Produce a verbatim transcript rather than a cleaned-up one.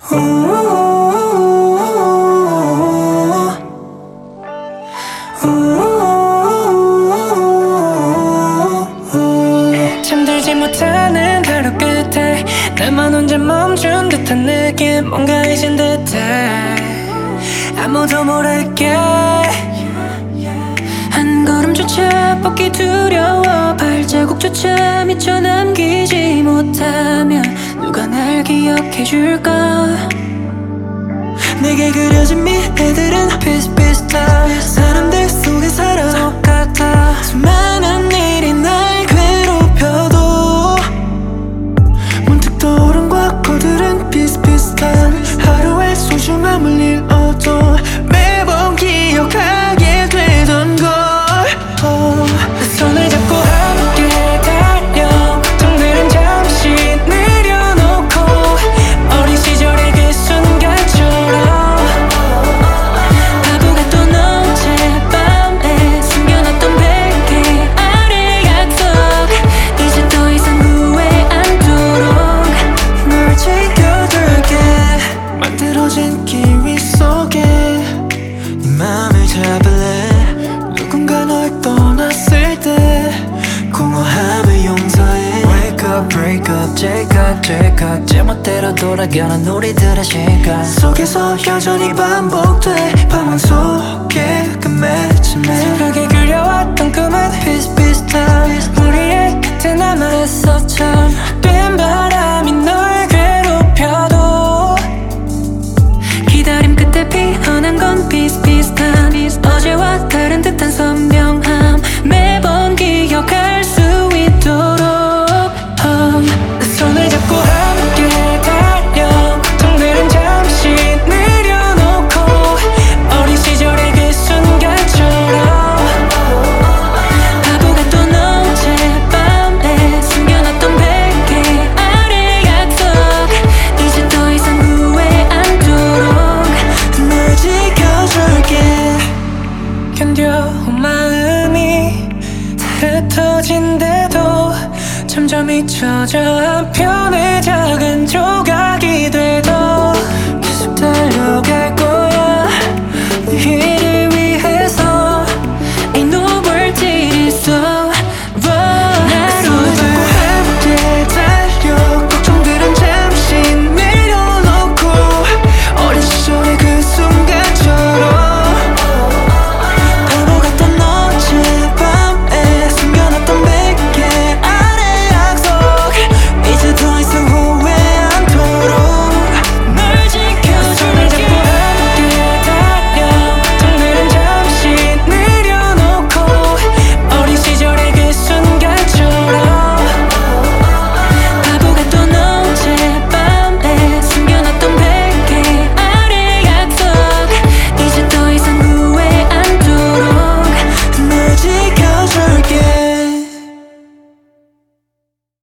잠들지 못하는 하루 끝에 나만 혼자 멈춘 듯한 느낌. 뭔가 잊은 듯해 아무도 모를게. 한 걸음조차 뻗기 두려워. 발자국조차 미쳐 남기지 못하면 누가 날 기억해줄까. 내게 그려진 미래들은 비슷비슷한 사람들 속에 살아 똑같아. 수많은 일이 날 괴롭혀도 문득 떠오른 과거들은 비슷비슷한 하루의 소중함을 잃어도 매번 기억하게 되던 걸. oh. 손을 잡고 함께 달려 걱정들은 잠시 내려놓고 어린 시절의 그 순간처럼 바보가 또 어젯밤에 숨겨놨던 베개 아래 약속 이제 더 이상 후회 않도록 널 지켜줄게. 만들어진 기위 속에 네 맘을 잡을래. 누군가 널 떠났을 때 공허함을 용서해. Wake up, break up, 제각 제각 제멋대로 돌아가는 우리들의 시간 속에서 여전히 반복돼. 방황 속에 끝맺음에 생각이 그려왔던 꿈은 비슷비슷한 우리의 곁에 남아있어. 참된 바람이 널 괴롭혀도 기다림 끝에 피어난 건 비슷비슷한 어제와 다른 듯한 선명함. 매번 기억할 수 있도록 oh. 손을 잡고 함께 달려 걱정들은 잠시 내려놓고 어린 시절의 그 순간처럼 바보가 또 어젯밤에 숨겨놨던 베개 아래 약속 이제 더 이상 후회 않도록 널 지켜줄게. 견뎌온 마음이 다 흩어진데도 점점 잊혀져 한편의 자